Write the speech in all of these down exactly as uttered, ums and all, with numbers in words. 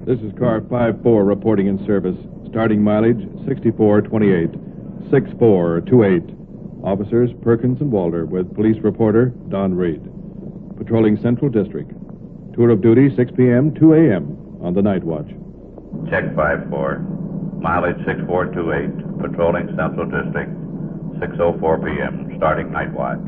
This is car five four reporting in service. Starting mileage sixty-four twenty-eight, six four two eight. Officers Perkins and Walter with police reporter Don Reed. Patrolling Central District. Tour of duty six p.m., two a.m. on the night watch. Check five four. Mileage six four two eight. Patrolling Central District. six oh four p.m. Starting night watch.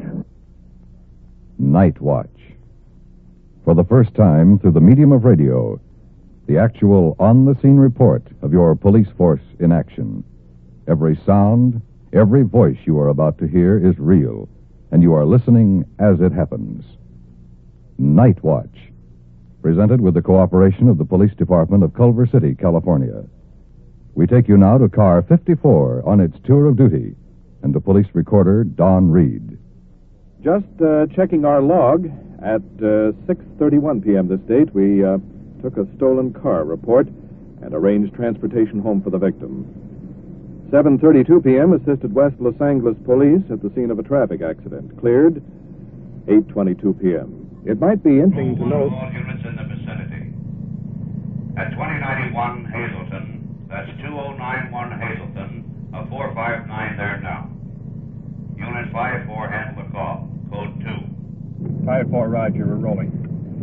Night watch. For the first time through the medium of radio, the actual on-the-scene report of your police force in action. Every sound, every voice you are about to hear is real, and you are listening as it happens. Night Watch, presented with the cooperation of the Police Department of Culver City, California. We take you now to car fifty-four on its tour of duty, and to police recorder Don Reed. Just uh, checking our log. At uh, six thirty-one p.m. this date, we uh, took a stolen car report and arranged transportation home for the victim. seven thirty-two p.m. assisted West Los Angeles police at the scene of a traffic accident. Cleared. eight twenty-two p.m. It might be interesting to note... All units in the vicinity. At twenty ninety-one Hazleton, that's two oh nine one Hazleton, a four five nine there now. Unit five four handle the call. Code two. five four, Roger, we're rolling.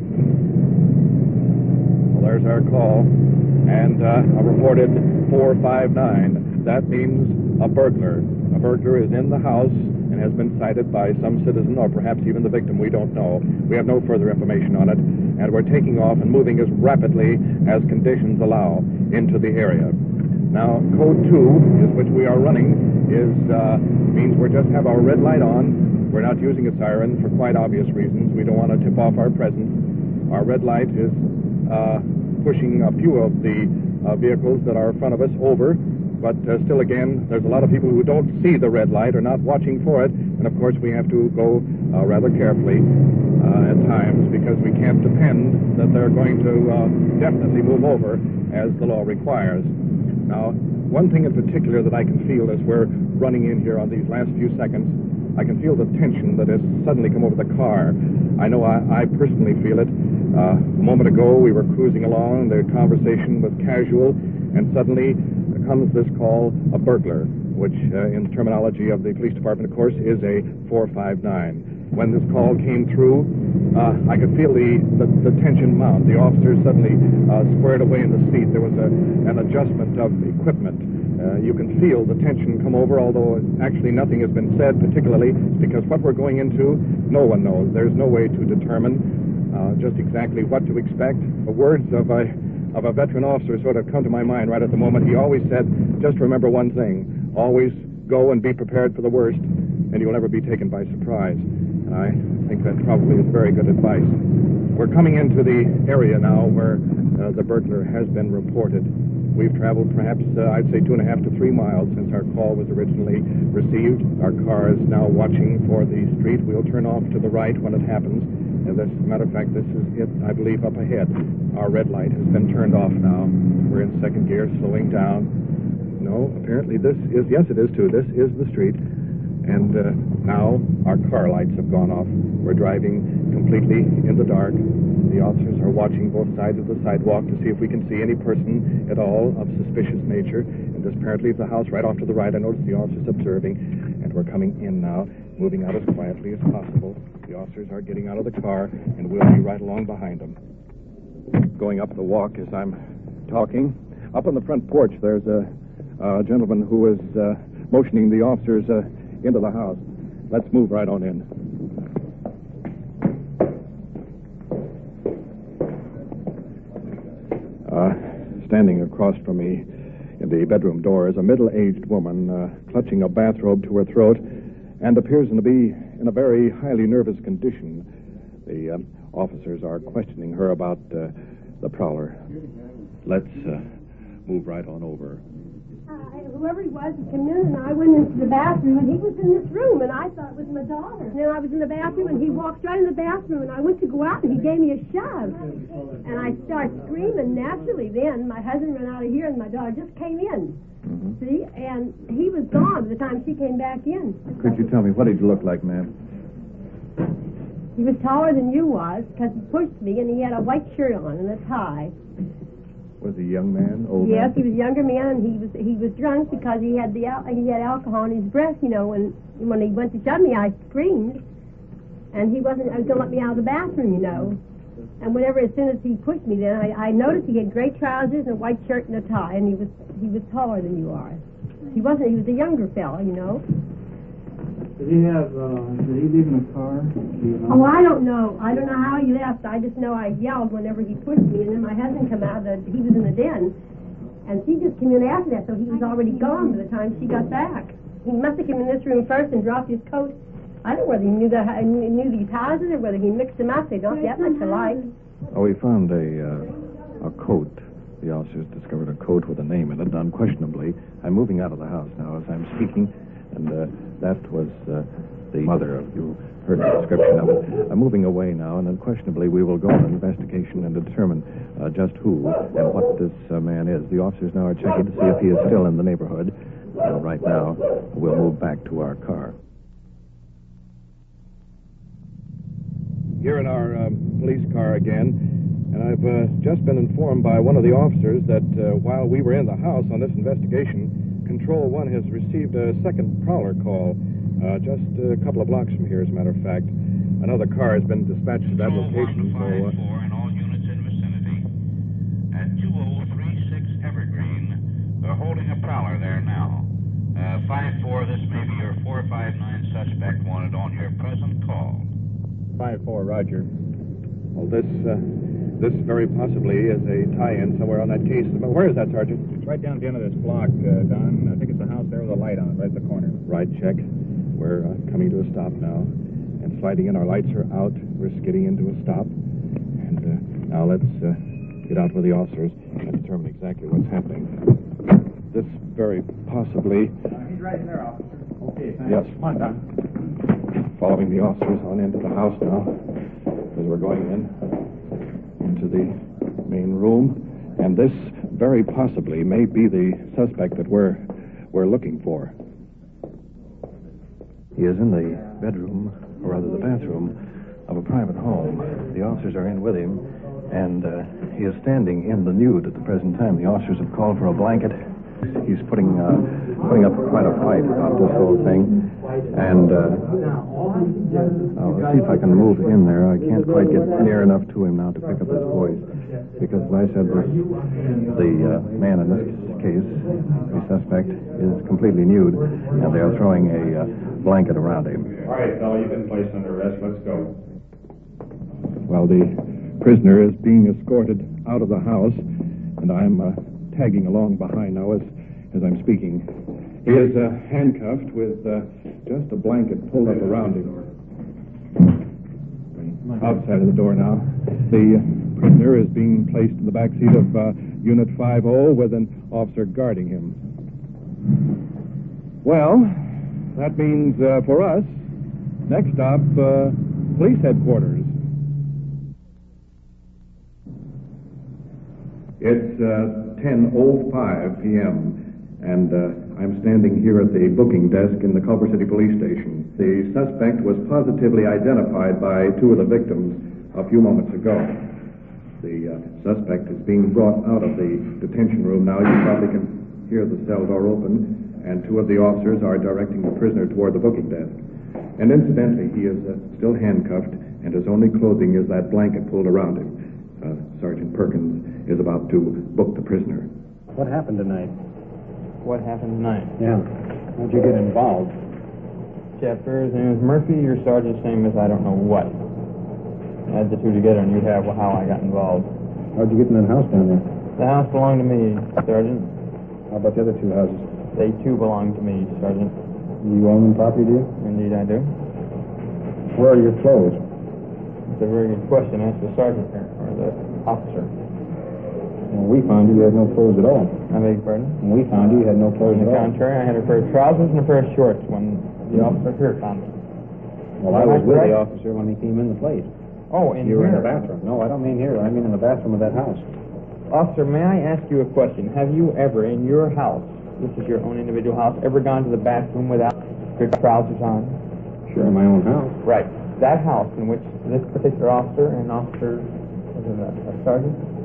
Well, there's our call. And uh, a reported four five nine. That means a burglar. A burglar is in the house and has been sighted by some citizen or perhaps even the victim. We don't know. We have no further information on it. And we're taking off and moving as rapidly as conditions allow into the area. Now, code two, is which we are running, is uh, means we just have our red light on. We're not using a siren for quite obvious reasons. We don't want to tip off our presence. Our red light is uh, pushing a few of the uh, vehicles that are in front of us over. But uh, still, again, there's a lot of people who don't see the red light or not watching for it. And, of course, we have to go uh, rather carefully uh, at times because we can't depend that they're going to uh, definitely move over as the law requires. Now, one thing in particular that I can feel as we're running in here on these last few seconds, I can feel the tension that has suddenly come over the car. I know I, I personally feel it. Uh, a moment ago, we were cruising along. The conversation was casual, and suddenly comes this call, a burglar, which uh, in the terminology of the police department, of course, is a four five nine. When this call came through, uh, I could feel the, the, the tension mount. The officers suddenly uh, squared away in the seat. There was a, an adjustment of equipment. Uh, you can feel the tension come over, although actually nothing has been said particularly, because what we're going into, no one knows. There's no way to determine uh, just exactly what to expect. The words of a of a veteran officer sort of come to my mind right at the moment. He always said, just remember one thing, always go and be prepared for the worst, and you'll never be taken by surprise. And I think that probably is very good advice. We're coming into the area now where uh, the burglar has been reported. We've traveled perhaps, uh, I'd say, two and a half to three miles since our call was originally received. Our car is now watching for the street. We'll turn off to the right when it happens. As a matter of fact, this is it, I believe, up ahead. Our red light has been turned off now. We're in second gear, slowing down. No, apparently this is, yes, it is too. This is the street. And uh, now our car lights have gone off. We're driving completely in the dark. The officers are watching both sides of the sidewalk to see if we can see any person at all of suspicious nature. And this apparently is the house right off to the right. I notice the officers observing. And we're coming in now, moving out as quietly as possible. The officers are getting out of the car, and we'll be right along behind them. Going up the walk as I'm talking. Up on the front porch, there's a, a gentleman who is uh, motioning the officers uh, into the house. Let's move right on in. Uh, standing across from me in the bedroom door is a middle-aged woman uh, clutching a bathrobe to her throat and appears to be in a very highly nervous condition. The uh, officers are questioning her about uh, the prowler. Let's uh, move right on over. Uh, whoever he was, he came in, and I went into the bathroom, and he was in this room, and I thought it was my daughter. And then I was in the bathroom, and he walked right in the bathroom, and I went to go out, and he gave me a shove. And I started screaming. Naturally, then my husband ran out of here, and my daughter just came in. Mm-hmm. See? And he was gone by the time she came back in. Could you tell me, what did he look like, ma'am? He was taller than you was, because he pushed me, and he had a white shirt on and a tie. Was he a young man, old Yes, man? he was a younger man, and he was he was drunk because he had the al- he had alcohol in his breath. You know, when when he went to shove me, I screamed, and he wasn't. I was going to let me out of the bathroom. You know, and whenever as soon as he pushed me, then I, I noticed he had gray trousers and a white shirt and a tie, and he was he was taller than you are. He wasn't. He was a younger fella. You know. Did he have, uh, did he leave in a car? You know? Oh, I don't know. I don't know how he left. I just know I yelled whenever he pushed me, and then my husband come out. The, he was in the den, and she just came in after that, so he was already gone by the time she got back. He must have come in this room first and dropped his coat. I don't know whether he knew the knew these houses or whether he mixed them up. They don't that much alike. Oh, we found a uh, a coat. The officers discovered a coat with a name in it, unquestionably. I'm moving out of the house now as I'm speaking, and uh, that was uh, the mother of you. Heard the description of it. I'm moving away now, and unquestionably we will go on an investigation and determine uh, just who and what this uh, man is. The officers now are checking to see if he is still in the neighborhood. Uh, right now, we'll move back to our car. Here in our um, police car again. And I've uh, just been informed by one of the officers that uh, while we were in the house on this investigation, Control One has received a second prowler call uh, just a couple of blocks from here, as a matter of fact. Another car has been dispatched to that location. So, uh, and all units in vicinity. At two oh three six Evergreen, they're holding a prowler there now. Uh, five four, this may be your four five nine suspect wanted on your present call. five four, Roger. well, this uh, this very possibly is a tie-in somewhere on that case. But where is that, Sergeant? It's right down at the end of this block, uh, Don. I think it's the house there with a light on it, right at the corner. Right, check. We're uh, coming to a stop now. And sliding in, our lights are out. We're skidding into a stop. And uh, now let's uh, get out with the officers and determine exactly what's happening. This very possibly... Uh, he's right in there, officer. Okay, thanks. Yes. Come on, Don. Following the officers on into the house now, as we're going in into the main room. And this very possibly may be the suspect that we're we're looking for. He is in the bedroom, or rather the bathroom, of a private home. The officers are in with him, and uh, he is standing in the nude at the present time. The officers have called for a blanket. He's putting uh, putting up quite a fight about this whole thing. And uh, I'll see if I can move in there. I can't quite get near enough to him now to pick up his voice. Because, as I said, the, the uh, man in this case, the suspect, is completely nude, and they are throwing a uh, blanket around him. All right, fellow, you've been placed under arrest. Let's go. Well, the prisoner is being escorted out of the house, and I'm uh, tagging along behind now as, as I'm speaking. He is uh, handcuffed with uh, just a blanket pulled up around him. Outside of the door now. The prisoner is being placed in the back seat of uh, Unit five oh with an officer guarding him. Well, that means uh, for us, next stop, uh, police headquarters. It's uh, ten oh five p.m., and uh, I'm standing here at the booking desk in the Culver City Police Station. The suspect was positively identified by two of the victims a few moments ago. The uh, suspect is being brought out of the detention room now. You probably can hear the cell door open, and two of the officers are directing the prisoner toward the booking desk. And incidentally, he is uh, still handcuffed, and his only clothing is that blanket pulled around him. Uh, Sergeant Perkins is about to book the prisoner. What happened tonight? What happened tonight? Yeah. How'd you get involved? Chapter, his name is Murphy. Your sergeant's name is I don't know what. Add the two together and you have how I got involved. How'd you get in that house down there? The house belonged to me, Sergeant. How about the other two houses? They too belong to me, Sergeant. You own them property, do you? Indeed I do. Where are your clothes? It's a very good question. Ask the sergeant here, or the officer. When we found you, you had no clothes at all. I beg your pardon? When we found you, you had no clothes On the at all. contrary, I had a pair of trousers and a pair of shorts when the officer here found me. Well, I was Am I with correct? the officer when he came in the place. Oh, in You were in here. the bathroom. No, I don't mean here. I mean in the bathroom of that house. Officer, may I ask you a question? Have you ever, in your house, this is your own individual house, ever gone to the bathroom without your trousers on? Sure, in my own house. Right. That house in which this particular officer and officer, was it a, a sergeant,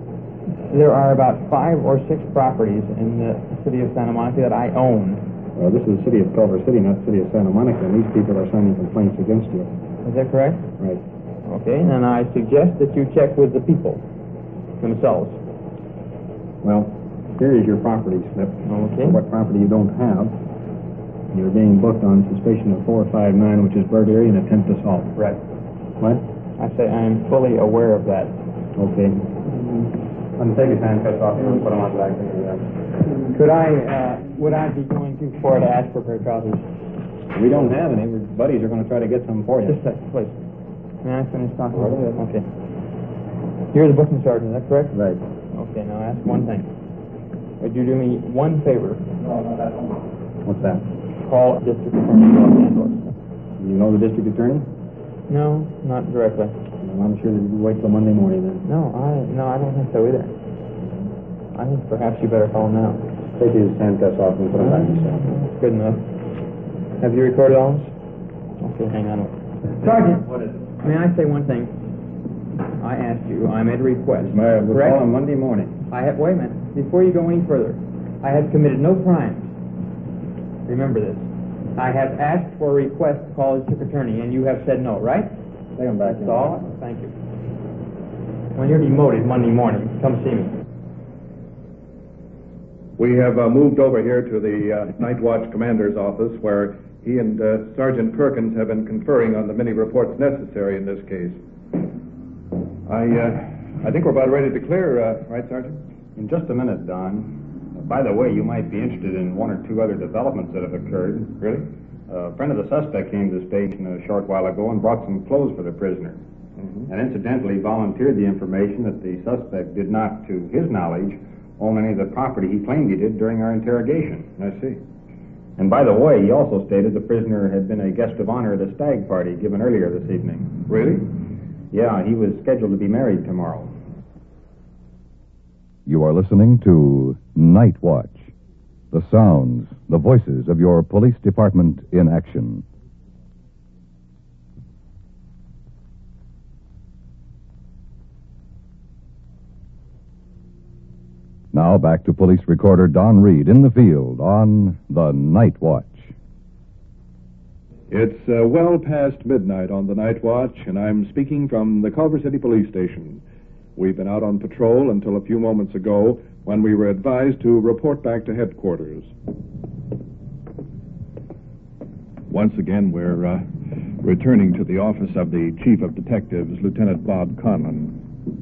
There are about five or six properties in the city of Santa Monica that I own. Well, this is the city of Culver City, not the city of Santa Monica, and these people are signing complaints against you. Is that correct? Right. Okay, and I suggest that you check with the people themselves. Well, here is your property slip. Okay. What property you don't have. You're being booked on suspicion of four five nine, which is burglary and attempt assault. Right. What? I say I am fully aware of that. Okay. I'm going to take his handcuffs off and put them on back in the Could I, uh, would I be going too far to ask for a pair of trousers? We don't have any. Our buddies are going to try to get some for you. Just a second, please. May I finish talking? Okay. You're the booking sergeant, is that correct? Right. Okay, now ask one thing. Would you do me one favor? What's that? Call District Attorney Los Angeles. You know the district attorney? No, not directly. Well, I'm sure that you wait till Monday morning then. No, I no, I don't think so either. I think perhaps you better call him now. Take his handcuffs off and put them back in the cell. That's good enough. Have you recorded all this? Okay, hang on. Sergeant, What is it? may I say one thing? I asked you, I made a request. We'll correct? call him Monday morning. I have, wait a minute, before you go any further, I have committed no crimes. Remember this. I have asked for a request to call the district attorney, and you have said no, right? Take him back in. That's all? Thank you. When you're demoted Monday morning, come see me. We have uh, moved over here to the uh, Night Watch Commander's office, where he and uh, Sergeant Perkins have been conferring on the many reports necessary in this case. I uh, I think we're about ready to clear, uh, right, Sergeant? In just a minute, Don. Uh, by the way, you might be interested in one or two other developments that have occurred. Really? Uh, a friend of the suspect came to the station a short while ago and brought some clothes for the prisoner. Mm-hmm. And incidentally volunteered the information that the suspect did not, to his knowledge, own any of the property he claimed he did during our interrogation. I see. And by the way, he also stated the prisoner had been a guest of honor at a stag party given earlier this evening. Really? Yeah, he was scheduled to be married tomorrow. You are listening to Night Watch, the sounds, the voices of your police department in action. Now back to police recorder Don Reed in the field on the Night Watch. It's uh, well past midnight on the Night Watch, and I'm speaking from the Culver City Police Station. We've been out on patrol until a few moments ago when we were advised to report back to headquarters. Once again, we're uh, returning to the office of the Chief of Detectives, Lieutenant Bob Conlon.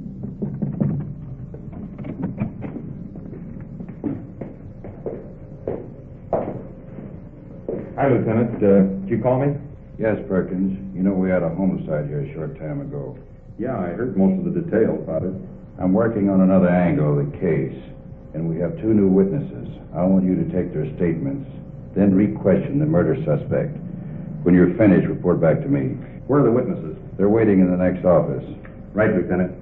Hi, Lieutenant. Uh, did you call me? Yes, Perkins. You know we had a homicide here a short time ago. Yeah, I heard most of the details about it. I'm working on another angle of the case, and we have two new witnesses. I want you to take their statements, then re-question the murder suspect. When you're finished, report back to me. Where are the witnesses? They're waiting in the next office. Right, Lieutenant.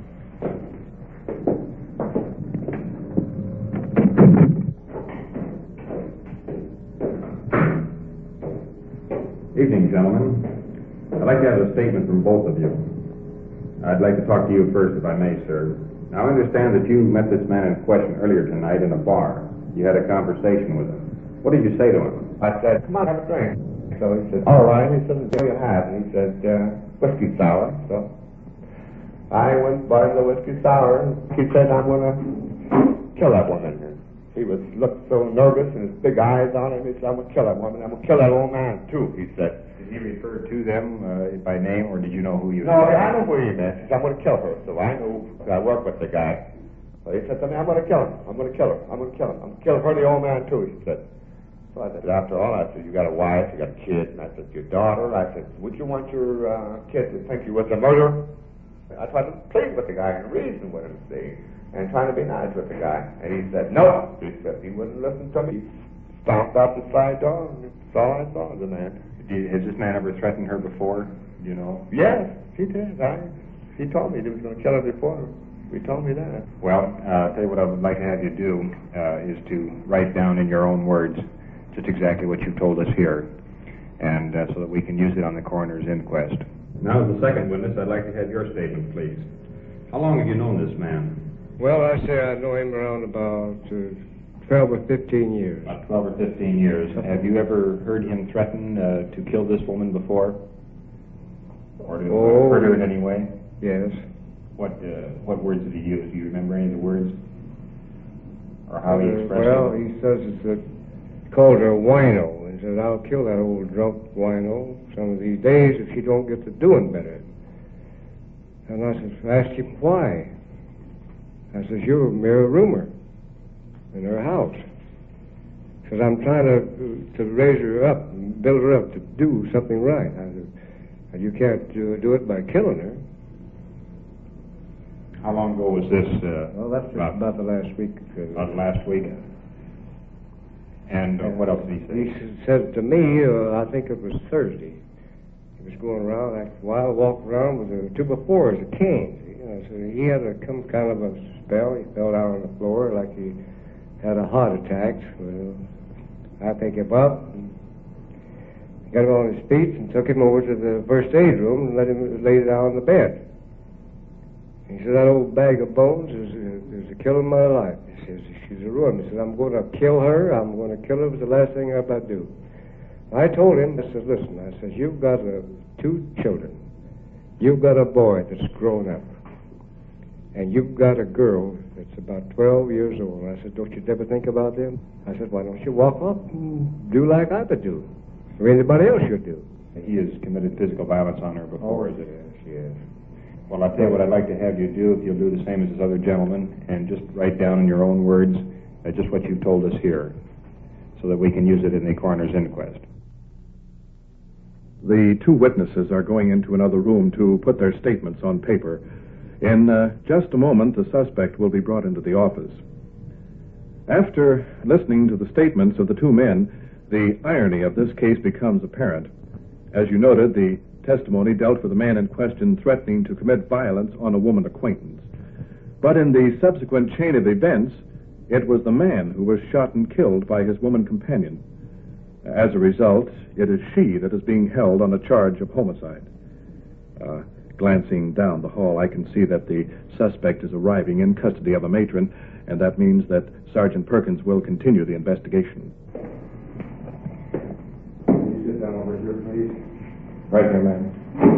Evening, gentlemen. I'd like to have a statement from both of you. I'd like to talk to you first, if I may, sir. Now, I understand that you met this man in question earlier tonight in a bar. You had a conversation with him. What did you say to him? I said, come on, have a drink. So he said, all right. He said, what do you have? And he said, uh, whiskey sour. So I went by the whiskey sour, and he said, I'm going to kill that woman. And he was looked so nervous, and his big eyes on him. He said, I'm going to kill that woman. I'm going to kill that old man, too, he said. Did he refer to them uh, by name, or did you know who you No, were? I know who he meant. He said, I'm going to kill her. So I knew, I worked with the guy. So he said to me, I'm going to kill him. I'm going to kill her. I'm going to kill him. I'm going to kill her, the old man, too, he said. So I said, after all, I said, you got a wife, you got a kid. And I said, your daughter. I said, would you want your uh, kid to think you was a murderer? I tried to plead with the guy and reason with him, see, and trying to be nice with the guy. And he said, no. He said, he wouldn't listen to me. He stomped out the side door, and that's all I saw of the man. Did, has this man ever threatened her before? You know? Yes, he did. I, he told me he was going to kill her before. He told me that. Well, uh, I'll tell you what I would like to have you do uh, is to write down in your own words just exactly what you've told us here, and uh, so that we can use it on the coroner's inquest. Now, as the second witness, I'd like to have your statement, please. How long have you known this man? Well, I say I know him around about uh, twelve or fifteen years. About twelve or fifteen years. Have you ever heard him threaten uh, to kill this woman before? Or to Oh. uh, hurt her in any way? Yes. What uh, what words did he use? Do you remember any of the words? Or how he Uh, expressed well, it? he says it's a, he called her a wino. He says, I'll kill that old drunk wino some of these days if she don't get to doing better. And I says, I asked him why. I says, you're a mere rumor in her house. He says, I'm trying to to raise her up and build her up to do something right. I said, and you can't do, do it by killing her. How long ago was this? Uh, Well, that's about, about the last week. Uh, about last week. And uh, what else did he say? He s- said to me, uh, I think it was Thursday. He was going around, after a while, walking around with a two by fours, a cane. You know, so he had a come kind of a spell. He fell down on the floor like he had a heart attack. Well, I picked him up, and got him on his feet, and took him over to the first aid room and let him lay down on the bed. He said, that old bag of bones is, is, is killing my life. He says, she's a ruin. He said, I'm going to kill her. I'm going to kill her. It was the last thing I ever do. I told him, I said, listen, I said, you've got uh, two children. You've got a boy that's grown up. And you've got a girl that's about twelve years old. I said, don't you ever think about them? I said, why don't you walk up and do like I would do, or anybody else should do? He has committed physical violence on her before, Oh, is it? yes, yes. Well, I'll tell you what I'd like to have you do, if you'll do the same as this other gentleman, and just write down in your own words uh, just what you've told us here, so that we can use it in the coroner's inquest. The two witnesses are going into another room to put their statements on paper. In uh, just a moment, the suspect will be brought into the office. After listening to the statements of the two men, the irony of this case becomes apparent. As you noted, the testimony dealt with the man in question threatening to commit violence on a woman acquaintance. But in the subsequent chain of events, it was the man who was shot and killed by his woman companion. As a result, it is she that is being held on a charge of homicide. Uh, glancing down the hall, I can see that the suspect is arriving in custody of a matron, and that means that Sergeant Perkins will continue the investigation. Can you sit down over here, please? Right here, ma'am.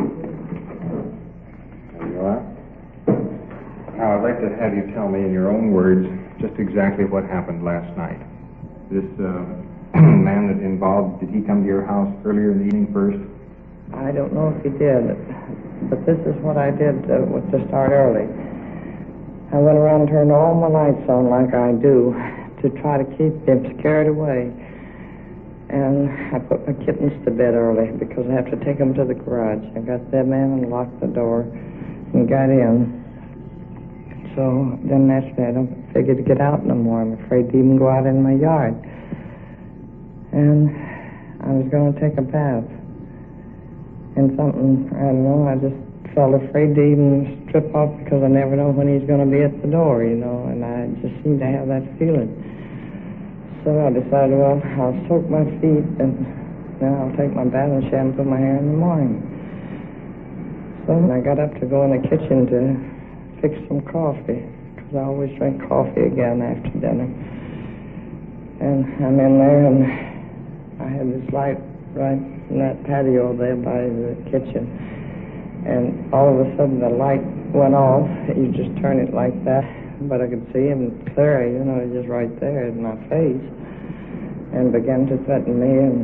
There you are. Now, I'd like to have you tell me in your own words just exactly what happened last night. This uh, man that involved, did he come to your house earlier in the evening first? I don't know if he did, but this is what I did uh, with to start early. I went around and turned all my lights on like I do to try to keep him scared away. And I put my kittens to bed early because I have to take them to the garage. I got them in and locked the door and got in. So then after that, I don't figure to get out no more. I'm afraid to even go out in my yard. And I was going to take a bath. And something, I don't know, I just felt afraid to even strip off because I never know when he's going to be at the door, you know, and I just seem to have that feeling. So I decided, well, I'll soak my feet and then I'll take my bath and shampoo my hair in the morning. So I got up to go in the kitchen to fix some coffee, because I always drink coffee again after dinner. And I'm in there, and I had this light right in that patio there by the kitchen. And all of a sudden the light went off. You just turn it like that. But I could see him clear, you know, just right there in my face, and began to threaten me. And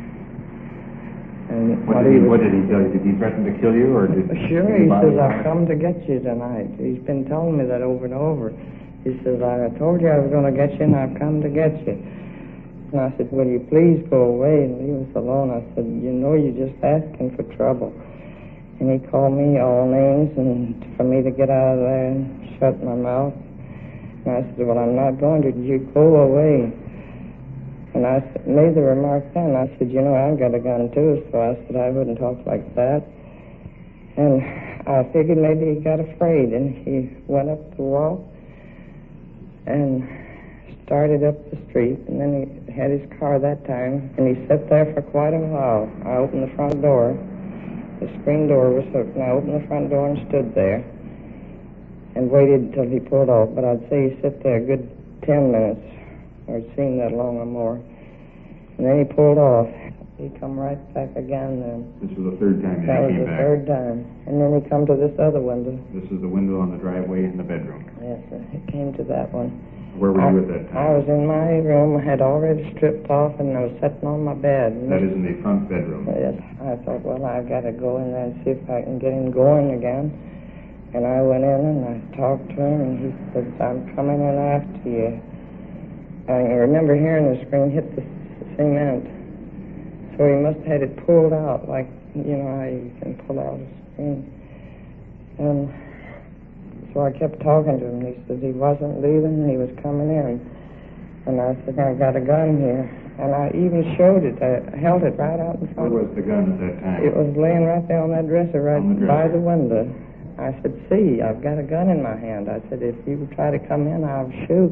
and What, what did he he, was, what did he tell you? Did he threaten to kill you, or did sure, did he bother says, you? I've come to get you tonight. He's been telling me that over and over. He says, I told you I was going to get you, and I've come to get you. And I said, will you please go away and leave us alone? I said, you know, you're just asking for trouble. And he called me all names and for me to get out of there and shut my mouth. And I said, well, I'm not going to. You go away. And I made the remark then. I said, you know, I've got a gun too, so I said I wouldn't talk like that. And I figured maybe he got afraid, and he went up the wall and started up the street, and then he had his car that time, and he sat there for quite a while. I opened the front door. The screen door was open. I opened the front door and stood there. and waited until he pulled off. But I'd say he sat there a good ten minutes, or it seemed that long or more. And then he pulled off. He come right back again then. This was the third time that he came was the back. third time. And then he come to this other window. This is the window on the driveway in the bedroom. Yes, sir. He came to that one. Where were I, you at that time? I was in my room, had already stripped off, and I was sitting on my bed. That is in the front bedroom. Yes. I thought, well, I've got to go in there and see if I can get him going again. And I went in and I talked to him, and he said, I'm coming in after you. I remember hearing the screen hit the cement. So he must have had it pulled out, like, you know how you can pull out a screen. And so I kept talking to him. He said he wasn't leaving, he was coming in. And I said, I've got a gun here. And I even showed it. I held it right out in front. Where was the gun at that time? It was laying right there on that dresser, right the dresser. by the window. I said, see, I've got a gun in my hand. I said, if you try to come in, I'll shoot.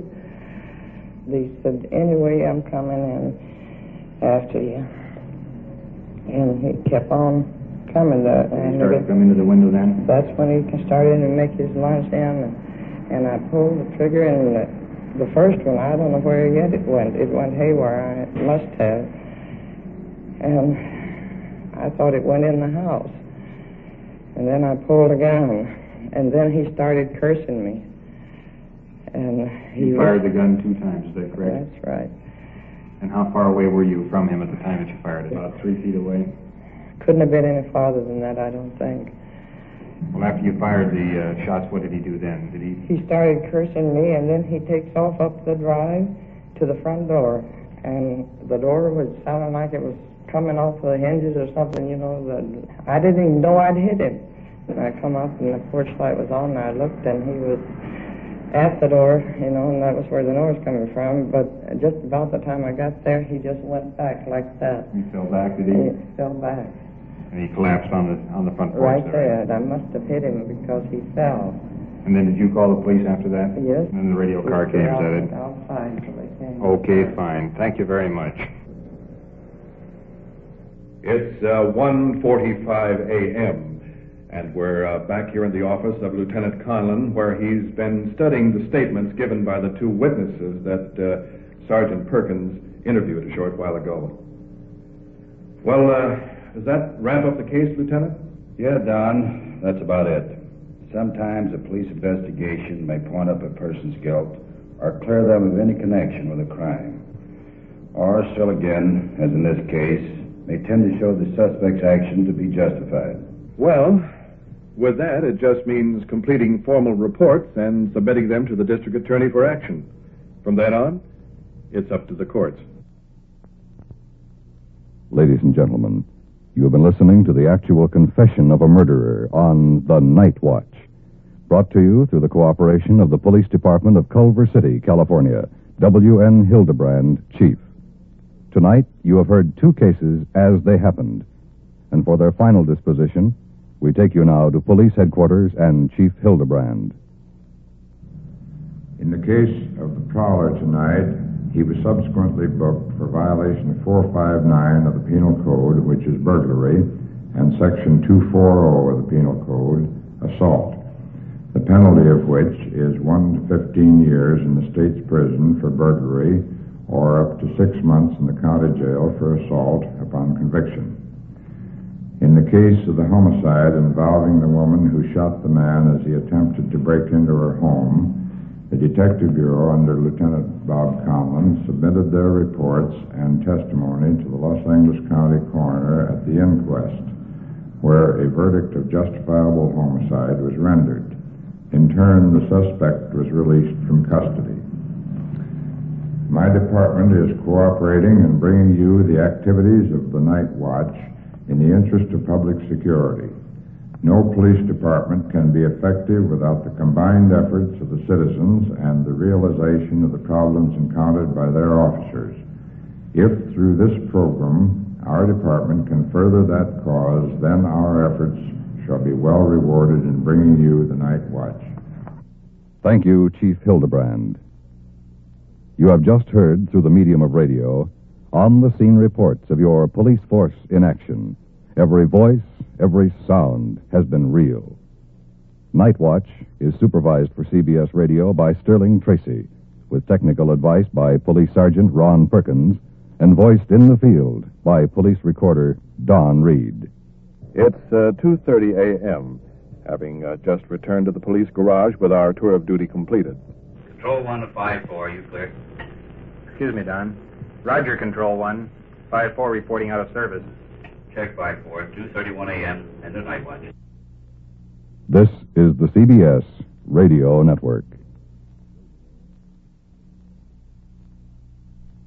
He said, anyway, I'm coming in after you. And he kept on coming. The, Did he start coming to the window then? That's when he started to make his lunge in, and, and I pulled the trigger, and the, the first one, I don't know where yet it went. It went haywire. It must have. And I thought it went in the house. And then I pulled again, and then he started cursing me. And he, he fired was, the gun two times, is that correct? That's right. And how far away were you from him at the time that you fired it? About three feet away? Couldn't have been any farther than that, I don't think. Well, after you fired the uh, shots, what did he do then? Did he? He started cursing me, and then he takes off up the drive to the front door. And the door was sounding like it was coming off the hinges or something, you know. The, I didn't even know I'd hit him. And I come up, and the porch light was on, and I looked, and he was at the door, you know, and that was where the noise coming from. But just about the time I got there, he just went back like that. He fell back, did he? He fell back. And he collapsed on the on the front porch Right there. there. I must have hit him because he fell. And then did you call the police after that? Yes. And then the radio car came, is that it? Outside till they came. Okay, fine. Thank you very much. It's uh, one forty-five a.m., and we're uh, back here in the office of Lieutenant Conlon, where he's been studying the statements given by the two witnesses that uh, Sergeant Perkins interviewed a short while ago. Well, uh, does that wrap up the case, Lieutenant? Yeah, Don, that's about it. Sometimes a police investigation may point up a person's guilt or clear them of any connection with a crime. Or, still again, as in this case, may tend to show the suspect's action to be justified. Well, with that, it just means completing formal reports and submitting them to the district attorney for action. From then on, it's up to the courts. Ladies and gentlemen, you have been listening to the actual confession of a murderer on The Night Watch, brought to you through the cooperation of the Police Department of Culver City, California. W N Hildebrand, Chief. Tonight, you have heard two cases as they happened, and for their final disposition, we take you now to Police Headquarters and Chief Hildebrand. In the case of the prowler tonight, he was subsequently booked for violation of four fifty-nine of the Penal Code, which is burglary, and Section two forty of the Penal Code, assault, the penalty of which is one to fifteen years in the state's prison for burglary or up to six months in the county jail for assault upon conviction. In the case of the homicide involving the woman who shot the man as he attempted to break into her home, the Detective Bureau under Lieutenant Bob Conlon submitted their reports and testimony to the Los Angeles County coroner at the inquest, where a verdict of justifiable homicide was rendered. In turn, the suspect was released from custody. My department is cooperating in bringing you the activities of the Night Watch in the interest of public security. No police department can be effective without the combined efforts of the citizens and the realization of the problems encountered by their officers. If, through this program, our department can further that cause, then our efforts shall be well rewarded in bringing you the Night Watch. Thank you, Chief Hildebrand. You have just heard, through the medium of radio, on-the-scene reports of your police force in action. Every voice, every sound has been real. Night Watch is supervised for C B S Radio by Sterling Tracy, with technical advice by Police Sergeant Ron Perkins, and voiced in the field by Police Recorder Don Reed. It's uh, two thirty a.m., having uh, just returned to the police garage with our tour of duty completed. Control one to five four, you clear? Excuse me, Don. Roger, Control one. five four reporting out of service. Check five four, two thirty-one a.m., and the Night Watch. This is the C B S Radio Network.